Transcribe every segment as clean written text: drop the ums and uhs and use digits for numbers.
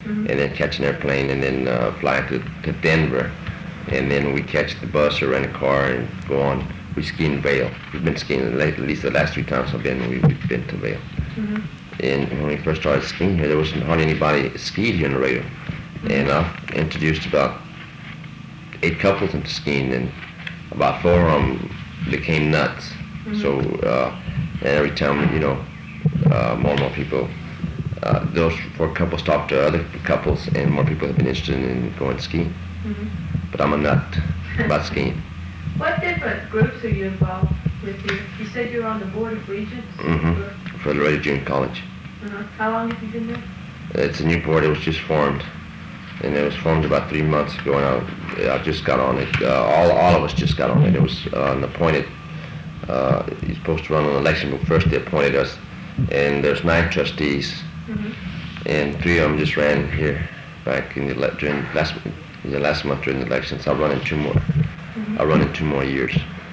and then catch an airplane, and then fly to Denver, and then we catch the bus or rent a car and go on. We ski in Vail. We've been skiing at least the last 3 times we've been to Vail. And when we first started skiing here, there wasn't hardly anybody skied here in Laredo. And I've introduced about 8 couples into skiing, and about 4 of them became nuts. So and every time, you know, more and more people, those 4 couples talk to other couples, and more people have been interested in going skiing. But I'm a nut about skiing. What different groups are you involved with here? You said you were on the board of regents? For Laredo Junior College. How long have you been there? It's a new board. It was just formed, and it was formed about 3 months ago, and I just got on it. All of us just got on it. It was an appointed. You're supposed to run an election, but first they appointed us, and there's 9 trustees, and 3 of them just ran here back in during last month during the election. So I'll run in 2 more. I'll run in 2 more years.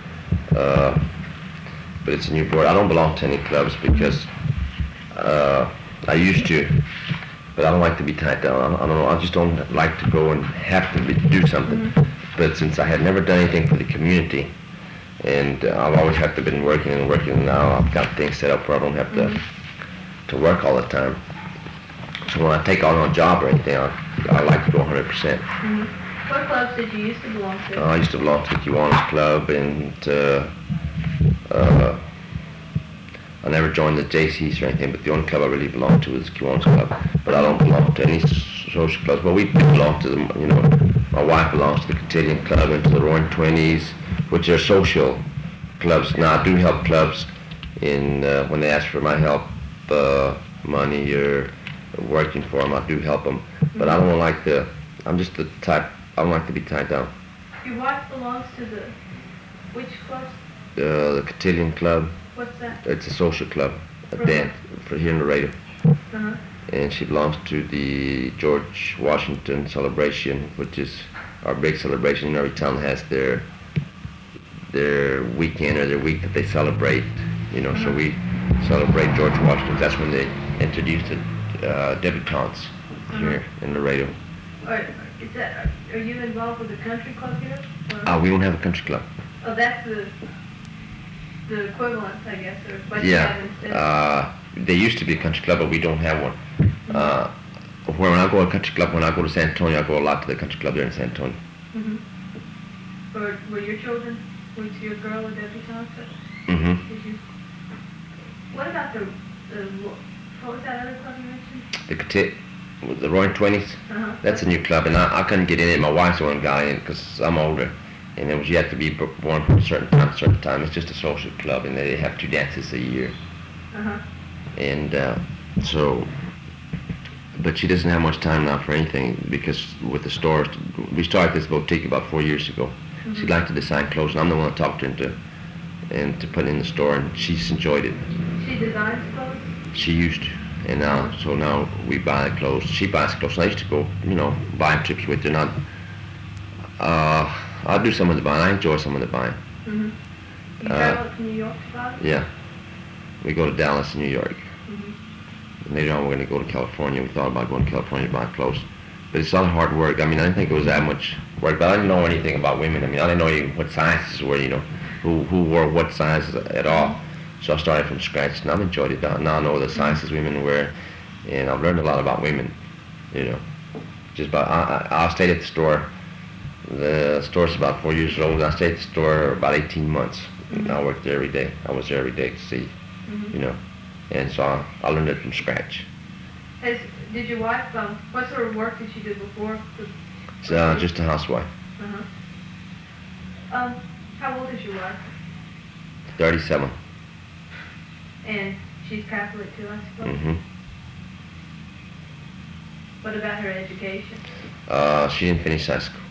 But it's a new board. I don't belong to any clubs because I used to, but I don't like to be tied down. I don't know. I just don't like to go and have to do something. But since I had never done anything for the community, and I've always had to been working, and now I've got things set up where I don't have to work all the time. So when I take on a job or anything, I like to go 100%. What clubs did you used to belong to? I used to belong to the Kiwanis Club, and I never joined the JCs or anything, but the only club I really belonged to was the Kiwanis Club. But I don't belong to any social clubs. But we belong to them, you know. My wife belongs to the Cotillion Club and to the Roaring Twenties, which are social clubs. Now I do help clubs in when they ask for my help, money or working for them. I do help them, but I don't like the. I'm just the type. I don't like to be tied down. Your wife belongs to the which club? The Cotillion Club. What's that? It's a social club, a dance for here in Laredo. And she belongs to the George Washington celebration, which is our big celebration. Every town has their weekend or their week that they celebrate. You know, so we celebrate George Washington. That's when they introduced the debutantes here in Laredo. Are you involved with the country club here? We don't have a country club. Oh, that's the equivalent, I guess, or what you Yeah. have instead. There used to be a country club, but we don't have one. When I go to a country club, when I go to San Antonio, I go a lot to the country club there in San Antonio. Or were your children, was your girl a debutante? Did you? What about what was that other club you mentioned? The Roaring Twenties. That's a new club, and I couldn't get in it. My wife's the one got in because I'm older, and it was you have to be born from a certain time. It's just a social club, and they have 2 dances a year. And so, but she doesn't have much time now for anything because with the stores, we started this boutique about 4 years ago. She'd like to design clothes, and I'm the one that talked her into put it in the store, and she's enjoyed it. She designs clothes? She used to. And now we buy the clothes. She buys clothes. I used to go, you know, buying trips with her. I'll do some of the buying. I enjoy some of the buying. You travel to New York to buy? Yeah. We go to Dallas and New York. And later on we're going to go to California. We thought about going to California to buy clothes. But it's a lot of hard work. I mean, I didn't think it was that much work, but I didn't know anything about women. I mean, I didn't know even what sizes were, you know, who wore what sizes at all. So I started from scratch, and I've enjoyed it. Now I know the sizes women wear, and I've learned a lot about women, you know. Just about, I stayed at the store. The store's about 4 years old. I stayed at the store about 18 months. And I worked there every day. I was there every day to see, you know. And so I learned it from scratch. Did your wife, what sort of work did she do before? Just a housewife. How old is your wife? 37. And she's Catholic too, I suppose? What about her education? She didn't finish high school.